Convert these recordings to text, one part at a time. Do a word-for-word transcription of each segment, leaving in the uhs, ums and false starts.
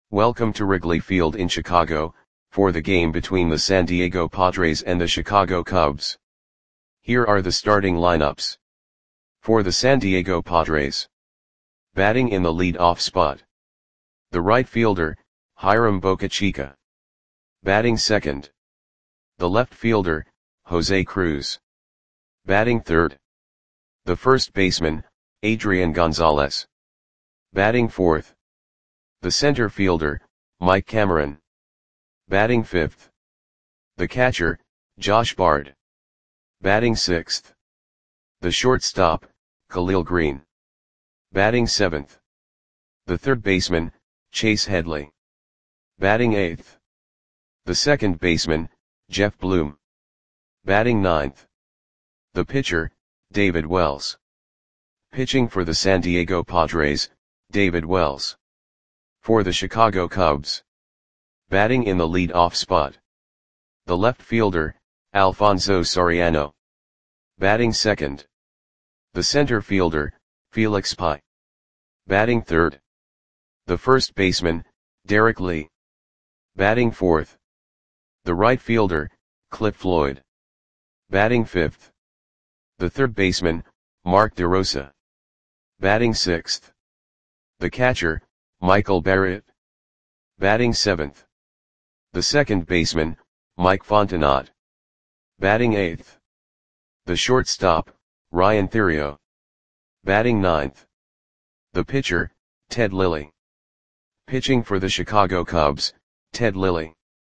Welcome to Wrigley Field in Chicago, for the game between the San Diego Padres and the Chicago Cubs. Here are the starting lineups. For the San Diego Padres. Batting in the lead-off spot. The right fielder, Hiram Bocachica. Batting second. The left fielder, Jose Cruz. Batting third. The first baseman, Adrian Gonzalez. Batting fourth. The center fielder, Mike Cameron. Batting fifth. The catcher, Josh Bard. Batting sixth. The shortstop, Khalil Greene. Batting seventh. The third baseman, Chase Headley. Batting eighth. The second baseman, Jeff Bloom. Batting ninth. The pitcher, David Wells. Pitching for the San Diego Padres, David Wells. For the Chicago Cubs. Batting in the lead-off spot. The left fielder, Alfonso Soriano. Batting second. The center fielder, Felix Pie. Batting third. The first baseman, Derek Lee. Batting fourth. The right fielder, Cliff Floyd. Batting fifth. The third baseman, Mark DeRosa. Batting sixth. The catcher, Michael Barrett. Batting seventh. The second baseman, Mike Fontenot. Batting eighth. The shortstop, Ryan Theriot. Batting ninth. The pitcher, Ted Lilly. Pitching for the Chicago Cubs, Ted Lilly.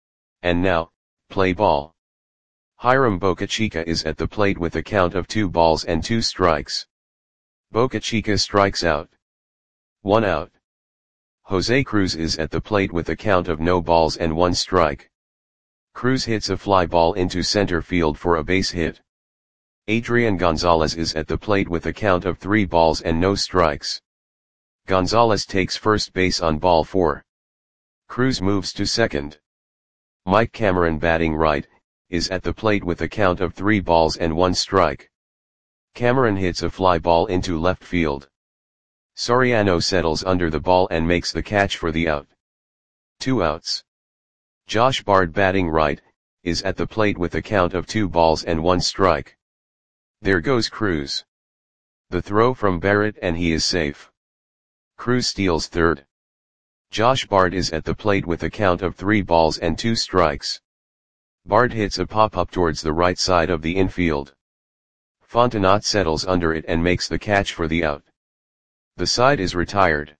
And now, play ball. Hiram Bocachica is at the plate with a count of two balls and two strikes. Bocachica strikes out. One out. Jose Cruz is at the plate with a count of no balls and one strike. Cruz hits a fly ball into center field for a base hit. Adrian Gonzalez is at the plate with a count of three balls and no strikes. Gonzalez takes first base on ball four. Cruz moves to second. Mike Cameron, batting right, is at the plate with a count of three balls and one strike. Cameron hits a fly ball into left field. Soriano settles under the ball and makes the catch for the out. Two outs. Josh Bard, batting right, is at the plate with a count of two balls and one strike. There goes Cruz. The throw from Barrett and he is safe. Cruz steals third. Josh Bard is at the plate with a count of three balls and two strikes. Bard hits a pop-up towards the right side of the infield. Fontenot settles under it and makes the catch for the out. The side is retired.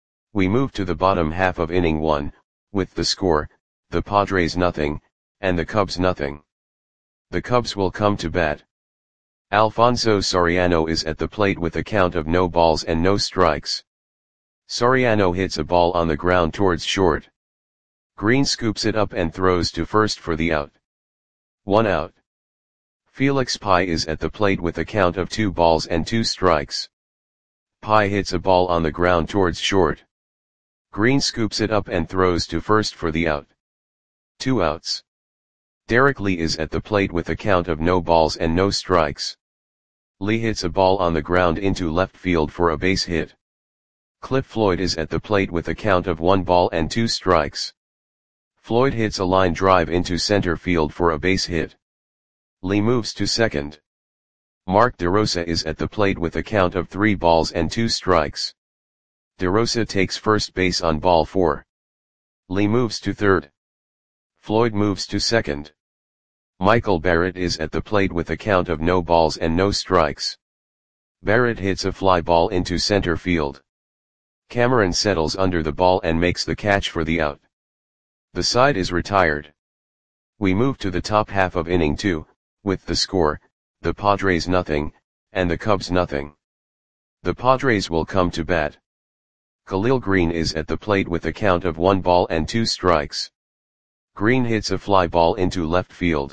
We move to the bottom half of inning one, with the score, the Padres nothing, and the Cubs nothing. The Cubs will come to bat. Alfonso Soriano is at the plate with a count of no balls and no strikes. Soriano hits a ball on the ground towards short. Greene scoops it up and throws to first for the out. One out. Felix Pie is at the plate with a count of two balls and two strikes. Pie hits a ball on the ground towards short. Greene scoops it up and throws to first for the out. Two outs. Derek Lee is at the plate with a count of no balls and no strikes. Lee hits a ball on the ground into left field for a base hit. Cliff Floyd is at the plate with a count of one ball and two strikes. Floyd hits a line drive into center field for a base hit. Lee moves to second. Mark DeRosa is at the plate with a count of three balls and two strikes. DeRosa takes first base on ball four. Lee moves to third. Floyd moves to second. Michael Barrett is at the plate with a count of no balls and no strikes. Barrett hits a fly ball into center field. Cameron settles under the ball and makes the catch for the out. The side is retired. We move to the top half of inning two, with the score, the Padres nothing, and the Cubs nothing. The Padres will come to bat. Khalil Greene is at the plate with a count of one ball and two strikes. Greene hits a fly ball into left field.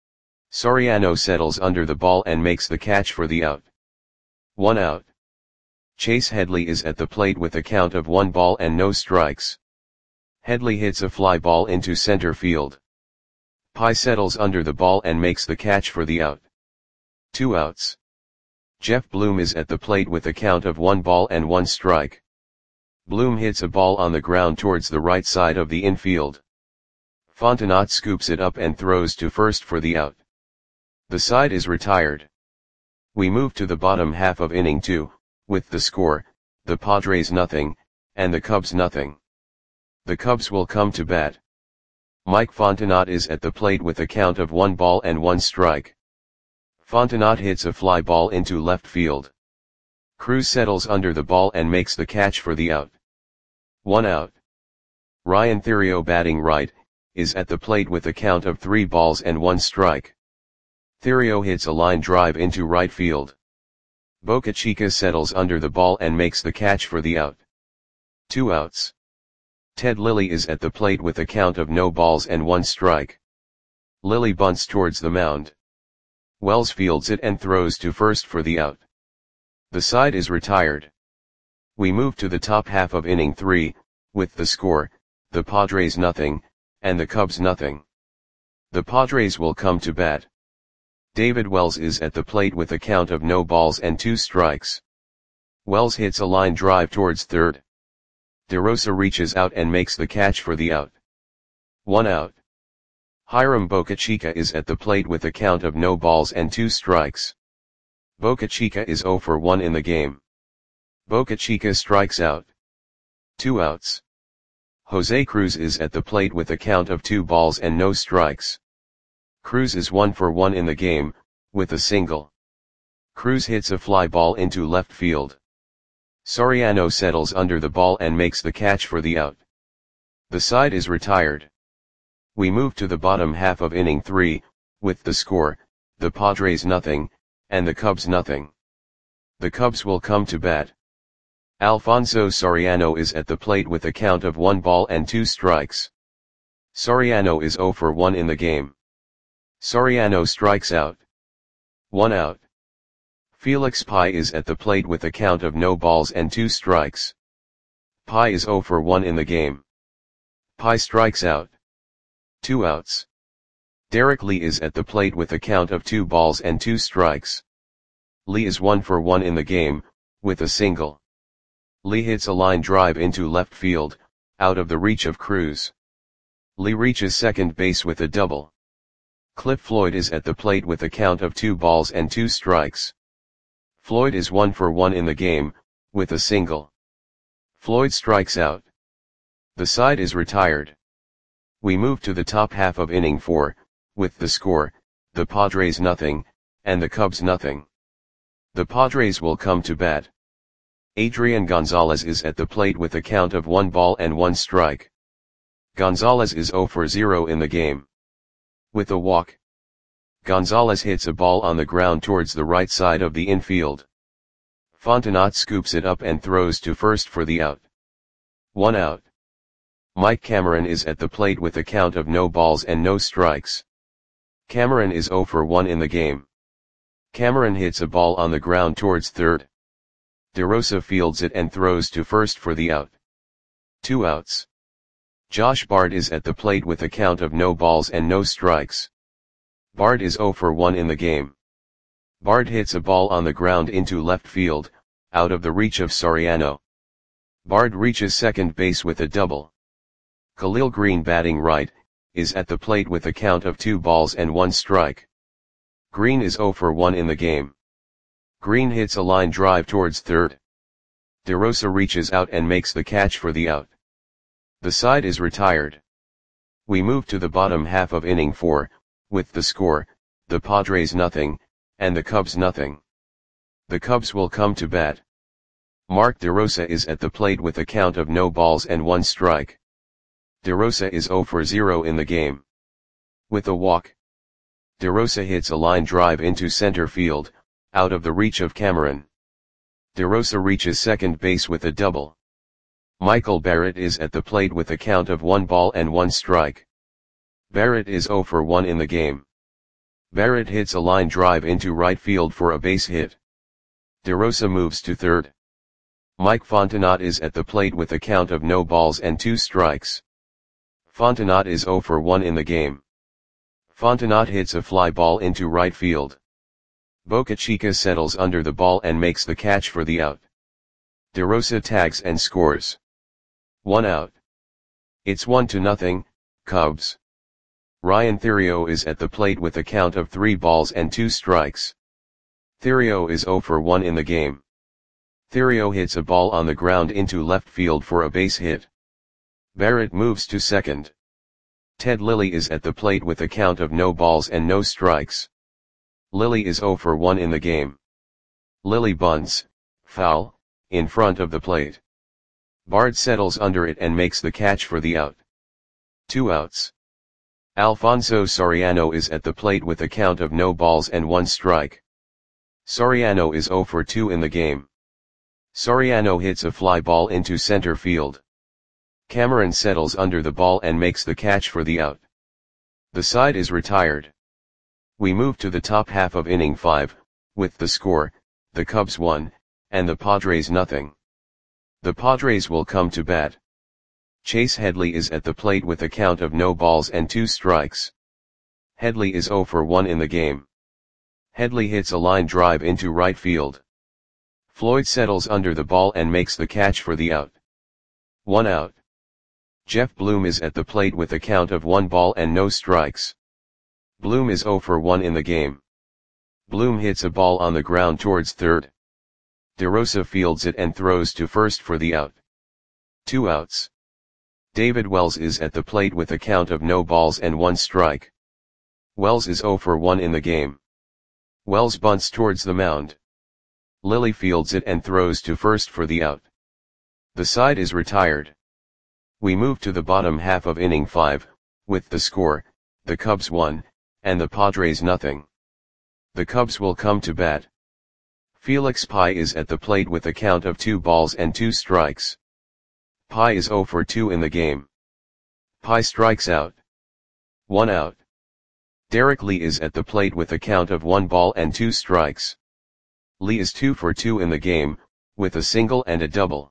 Soriano settles under the ball and makes the catch for the out. One out. Chase Headley is at the plate with a count of one ball and no strikes. Headley hits a fly ball into center field. Pie settles under the ball and makes the catch for the out. Two outs. Jeff Bloom is at the plate with a count of one ball and one strike. Bloom hits a ball on the ground towards the right side of the infield. Fontenot scoops it up and throws to first for the out. The side is retired. We move to the bottom half of inning two, with the score, the Padres nothing, and the Cubs nothing. The Cubs will come to bat. Mike Fontenot is at the plate with a count of one ball and one strike. Fontenot hits a fly ball into left field. Cruz settles under the ball and makes the catch for the out. One out. Ryan Theriot, batting right, is at the plate with a count of three balls and one strike. Theriot hits a line drive into right field. Boca Chica settles under the ball and makes the catch for the out. Two outs. Ted Lilly is at the plate with a count of no balls and one strike. Lilly bunts towards the mound. Wells fields it and throws to first for the out. The side is retired. We move to the top half of inning three, with the score, the Padres nothing, and the Cubs nothing. The Padres will come to bat. David Wells is at the plate with a count of no balls and two strikes. Wells hits a line drive towards third. DeRosa reaches out and makes the catch for the out. One out. Hiram Boca Chica is at the plate with a count of no balls and two strikes. Boca Chica is zero for one in the game. Boca Chica strikes out. Two outs. Jose Cruz is at the plate with a count of two balls and no strikes. Cruz is one for one in the game, with a single. Cruz hits a fly ball into left field. Soriano settles under the ball and makes the catch for the out. The side is retired. We move to the bottom half of inning three, with the score, the Padres nothing, and the Cubs nothing. The Cubs will come to bat. Alfonso Soriano is at the plate with a count of one ball and two strikes. Soriano is zero for one in the game. Soriano strikes out. One out. Felix Pie is at the plate with a count of no balls and two strikes. Pie is zero for one in the game. Pie strikes out. Two outs. Derek Lee is at the plate with a count of two balls and two strikes. Lee is one for one in the game, with a single. Lee hits a line drive into left field, out of the reach of Cruz. Lee reaches second base with a double. Cliff Floyd is at the plate with a count of two balls and two strikes. Floyd is one for one in the game, with a single. Floyd strikes out. The side is retired. We move to the top half of inning four, with the score, the Padres nothing, and the Cubs nothing. The Padres will come to bat. Adrian Gonzalez is at the plate with a count of one ball and one strike. Gonzalez is zero for zero in the game. With a walk. Gonzalez hits a ball on the ground towards the right side of the infield. Fontenot scoops it up and throws to first for the out. One out. Mike Cameron is at the plate with a count of no balls and no strikes. Cameron is zero for one in the game. Cameron hits a ball on the ground towards third. DeRosa fields it and throws to first for the out. Two outs. Josh Bard is at the plate with a count of no balls and no strikes. Bard is zero for one in the game. Bard hits a ball on the ground into left field, out of the reach of Soriano. Bard reaches second base with a double. Khalil Green, batting right, is at the plate with a count of two balls and one strike. Green is zero for one in the game. Green hits a line drive towards third. DeRosa reaches out and makes the catch for the out. The side is retired. We move to the bottom half of inning four, with the score, the Padres nothing, and the Cubs nothing. The Cubs will come to bat. Mark DeRosa is at the plate with a count of no balls and one strike. DeRosa is zero for zero in the game. With a walk. DeRosa hits a line drive into center field, out of the reach of Cameron. DeRosa reaches second base with a double. Michael Barrett is at the plate with a count of one ball and one strike. Barrett is zero for one in the game. Barrett hits a line drive into right field for a base hit. DeRosa moves to third. Mike Fontenot is at the plate with a count of no balls and two strikes. Fontenot is zero for one in the game. Fontenot hits a fly ball into right field. Boca Chica settles under the ball and makes the catch for the out. DeRosa tags and scores. One out. It's one to nothing, Cubs. Ryan Theriot is at the plate with a count of three balls and two strikes. Theriot is zero for one in the game. Theriot hits a ball on the ground into left field for a base hit. Barrett moves to second. Ted Lilly is at the plate with a count of no balls and no strikes. Lilly is zero for one in the game. Lilly bunts, foul, in front of the plate. Bard settles under it and makes the catch for the out. Two outs. Alfonso Soriano is at the plate with a count of no balls and one strike. Soriano is zero for two in the game. Soriano hits a fly ball into center field. Cameron settles under the ball and makes the catch for the out. The side is retired. We move to the top half of inning five, with the score, the Cubs one, and the Padres nothing. The Padres will come to bat. Chase Headley is at the plate with a count of no balls and two strikes. Headley is zero for one in the game. Headley hits a line drive into right field. Floyd settles under the ball and makes the catch for the out. One out. Jeff Bloom is at the plate with a count of one ball and no strikes. Bloom is zero for one in the game. Bloom hits a ball on the ground towards third. DeRosa fields it and throws to first for the out. Two outs. David Wells is at the plate with a count of no balls and one strike. Wells is zero for one in the game. Wells bunts towards the mound. Lilly fields it and throws to first for the out. The side is retired. We move to the bottom half of inning five, with the score, the Cubs one, and the Padres nothing. The Cubs will come to bat. Felix Pie is at the plate with a count of two balls and two strikes. Pie is zero for two in the game. Pie strikes out. One out. Derek Lee is at the plate with a count of one ball and two strikes. Lee is two for two in the game, with a single and a double.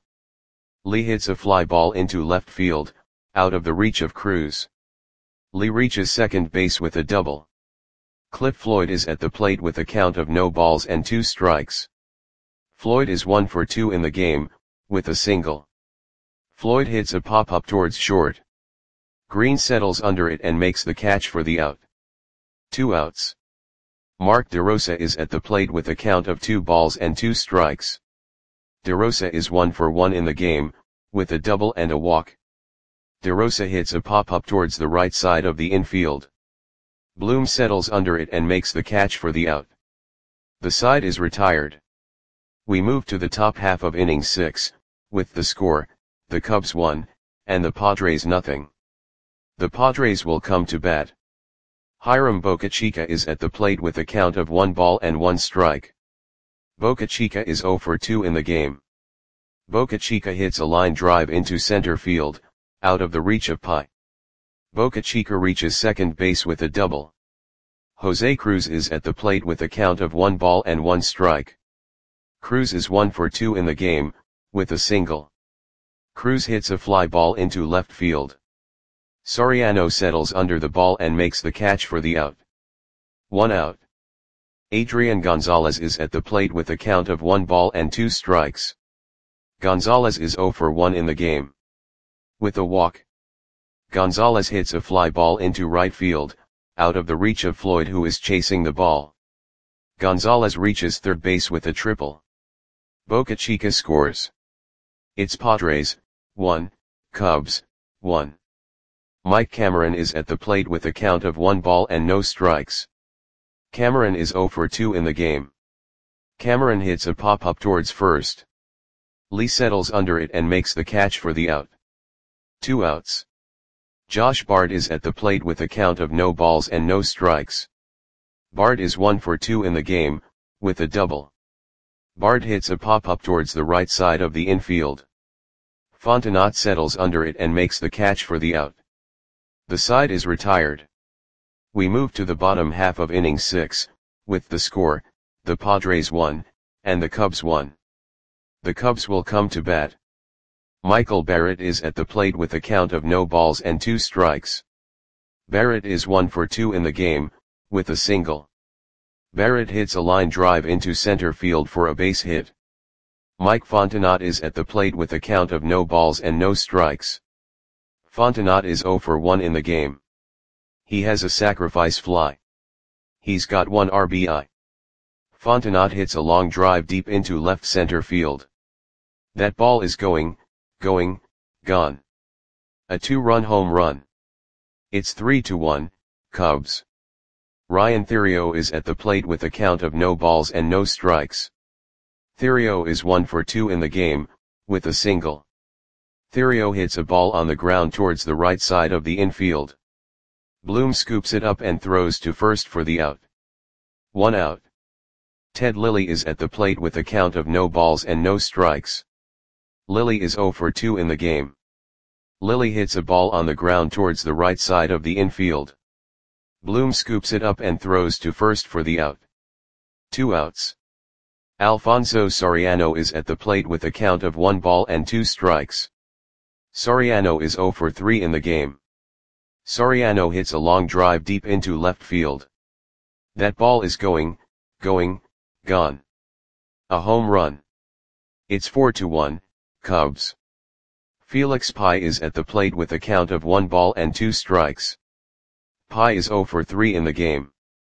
Lee hits a fly ball into left field, out of the reach of Cruz. Lee reaches second base with a double. Cliff Floyd is at the plate with a count of no balls and two strikes. Floyd is one for two in the game, with a single. Floyd hits a pop-up towards short. Green settles under it and makes the catch for the out. Two outs. Mark DeRosa is at the plate with a count of two balls and two strikes. DeRosa is one for one in the game, with a double and a walk. DeRosa hits a pop-up towards the right side of the infield. Bloom settles under it and makes the catch for the out. The side is retired. We move to the top half of inning six, with the score, the Cubs one, and the Padres nothing. The Padres will come to bat. Hiram Bocachica is at the plate with a count of one ball and one strike. Bocachica is zero for two in the game. Bocachica hits a line drive into center field, out of the reach of Pie. Bocachica reaches second base with a double. Jose Cruz is at the plate with a count of one ball and one strike. Cruz is one for two in the game, with a single. Cruz hits a fly ball into left field. Soriano settles under the ball and makes the catch for the out. One out. Adrian Gonzalez is at the plate with a count of one ball and two strikes. Gonzalez is zero for one in the game. With a walk. Gonzalez hits a fly ball into right field, out of the reach of Floyd who is chasing the ball. Gonzalez reaches third base with a triple. Bocachica scores. It's Padres, one, Cubs, one. Mike Cameron is at the plate with a count of one ball and no strikes. Cameron is zero for two in the game. Cameron hits a pop-up towards first. Lee settles under it and makes the catch for the out. Two outs. Josh Bard is at the plate with a count of no balls and no strikes. Bard is one for two in the game, with a double. Bard hits a pop-up towards the right side of the infield. Fontenot settles under it and makes the catch for the out. The side is retired. We move to the bottom half of inning six, with the score, the Padres one, and the Cubs one. The Cubs will come to bat. Michael Barrett is at the plate with a count of no balls and two strikes. Barrett is one for two in the game, with a single. Barrett hits a line drive into center field for a base hit. Mike Fontenot is at the plate with a count of no balls and no strikes. Fontenot is zero for one in the game. He has a sacrifice fly. He's got one R B I. Fontenot hits a long drive deep into left center field. That ball is going, going, gone. A two-run home run. It's three to one, Cubs. Ryan Theriot is at the plate with a count of no balls and no strikes. Theriot is one for two in the game, with a single. Theriot hits a ball on the ground towards the right side of the infield. Bloom scoops it up and throws to first for the out. One out. Ted Lilly is at the plate with a count of no balls and no strikes. Lilly is zero for two in the game. Lilly hits a ball on the ground towards the right side of the infield. Bloom scoops it up and throws to first for the out. Two outs. Alfonso Soriano is at the plate with a count of one ball and two strikes. Soriano is zero for three in the game. Soriano hits a long drive deep into left field. That ball is going, going, gone. A home run. It's four to one, Cubs. Felix Pie is at the plate with a count of one ball and two strikes. Pie is zero for three in the game.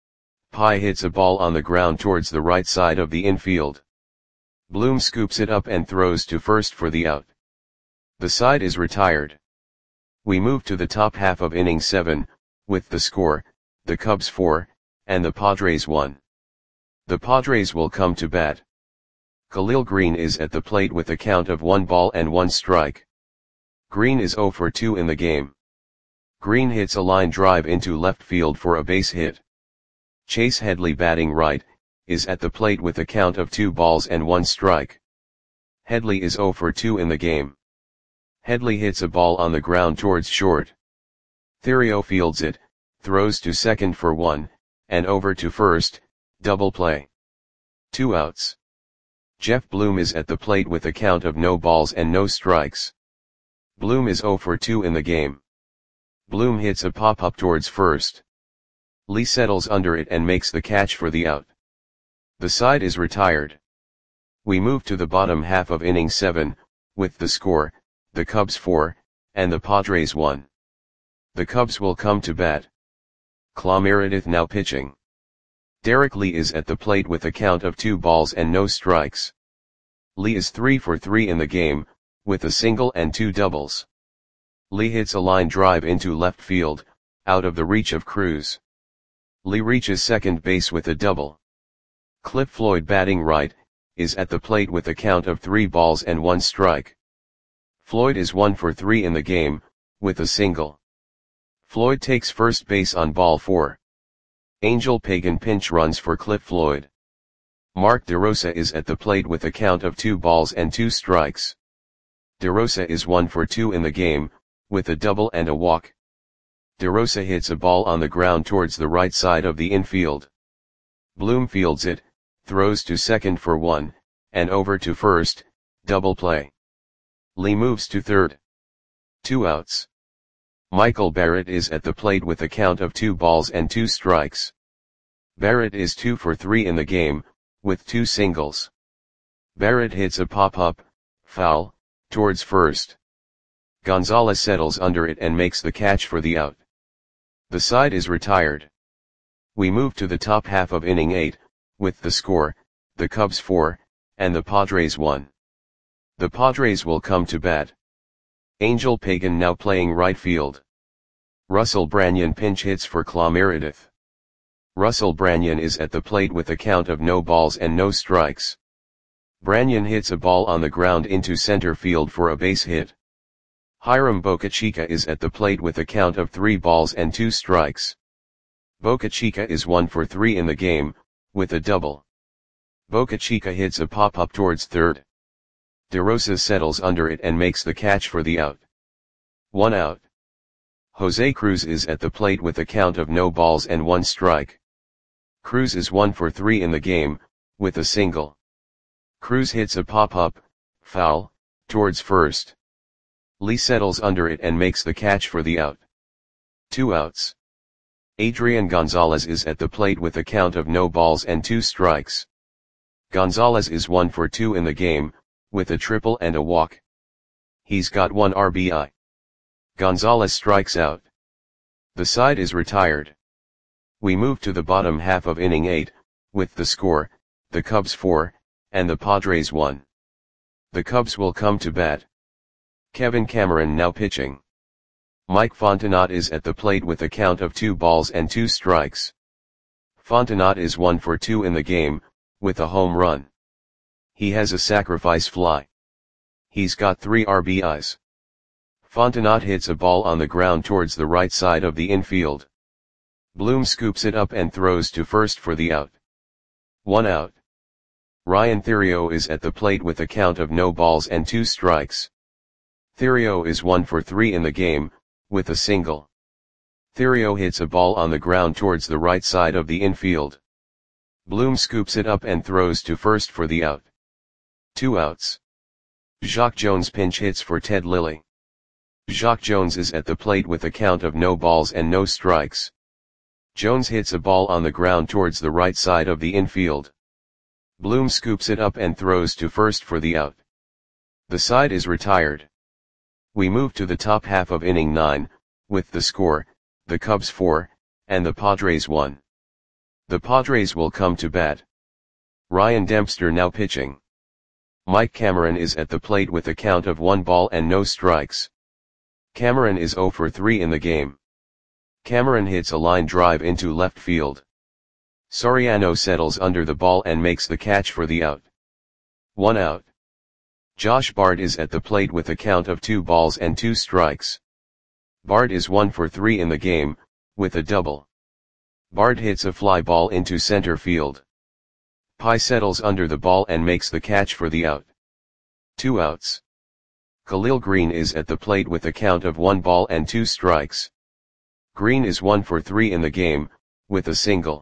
Pie hits a ball on the ground towards the right side of the infield. Bloom scoops it up and throws to first for the out. The side is retired. We move to the top half of inning seven, with the score, the Cubs four, and the Padres one. The Padres will come to bat. Khalil Green is at the plate with a count of one ball and one strike. Green is zero for two in the game. Green hits a line drive into left field for a base hit. Chase Headley, batting right, is at the plate with a count of two balls and one strike. Headley is zero for two in the game. Headley hits a ball on the ground towards short. Theriot fields it, throws to second for one, and over to first, double play. Two outs. Jeff Bloom is at the plate with a count of no balls and no strikes. Bloom is zero for two in the game. Bloom hits a pop-up towards first. Lee settles under it and makes the catch for the out. The side is retired. We move to the bottom half of inning seven, with the score, the Cubs four, and the Padres one. The Cubs will come to bat. Clay Meredith now pitching. Derek Lee is at the plate with a count of two balls and no strikes. Lee is three for three in the game, with a single and two doubles. Lee hits a line drive into left field, out of the reach of Cruz. Lee reaches second base with a double. Cliff Floyd, batting right, is at the plate with a count of three balls and one strike. Floyd is one for three in the game, with a single. Floyd takes first base on ball four. Angel Pagan pinch runs for Cliff Floyd. Mark DeRosa is at the plate with a count of two balls and two strikes. DeRosa is one for two in the game, with a double and a walk. DeRosa hits a ball on the ground towards the right side of the infield. Bloom fields it, throws to second for one, and over to first, double play. Lee moves to third. Two outs. Michael Barrett is at the plate with a count of two balls and two strikes. Barrett is two for three in the game, with two singles. Barrett hits a pop-up, foul, towards first. Gonzalez settles under it and makes the catch for the out. The side is retired. We move to the top half of inning eight, with the score, the Cubs four, and the Padres one. The Padres will come to bat. Angel Pagan now playing right field. Russell Branyan pinch hits for Clay Meredith. Russell Branyan is at the plate with a count of no balls and no strikes. Branyan hits a ball on the ground into center field for a base hit. Hiram Bocachica is at the plate with a count of three balls and two strikes. Bocachica is one for three in the game, with a double. Bocachica hits a pop-up towards third. DeRosa settles under it and makes the catch for the out. One out. Jose Cruz is at the plate with a count of no balls and one strike. Cruz is one for three in the game, with a single. Cruz hits a pop-up, foul, towards first. Lee settles under it and makes the catch for the out. Two outs. Adrian Gonzalez is at the plate with a count of no balls and two strikes. Gonzalez is one for two in the game, with a triple and a walk. He's got one R B I. Gonzalez strikes out. The side is retired. We move to the bottom half of inning eight, with the score, the Cubs four, and the Padres one. The Cubs will come to bat. Kevin Cameron now pitching. Mike Fontenot is at the plate with a count of two balls and two strikes. Fontenot is one for two in the game, with a home run. He has a sacrifice fly. He's got three R B Is. Fontenot hits a ball on the ground towards the right side of the infield. Bloom scoops it up and throws to first for the out. One out. Ryan Theriot is at the plate with a count of no balls and two strikes. Theriot is one for three in the game, with a single. Theriot hits a ball on the ground towards the right side of the infield. Bloom scoops it up and throws to first for the out. Two outs. Jacque Jones pinch hits for Ted Lilly. Jacque Jones is at the plate with a count of no balls and no strikes. Jones hits a ball on the ground towards the right side of the infield. Bloom scoops it up and throws to first for the out. The side is retired. We move to the top half of inning nine, with the score, the Cubs four, and the Padres one. The Padres will come to bat. Ryan Dempster now pitching. Mike Cameron is at the plate with a count of one ball and no strikes. Cameron is zero for three in the game. Cameron hits a line drive into left field. Soriano settles under the ball and makes the catch for the out. One out. Josh Bard is at the plate with a count of two balls and two strikes. Bard is one for three in the game, with a double. Bard hits a fly ball into center field. Pye settles under the ball and makes the catch for the out. Two outs. Khalil Green is at the plate with a count of one ball and two strikes. Green is one for three in the game, with a single.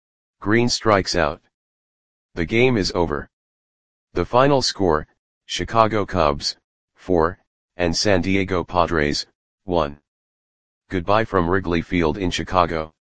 Green strikes out. The game is over. The final score, Chicago Cubs, four, and San Diego Padres, one. Goodbye from Wrigley Field in Chicago.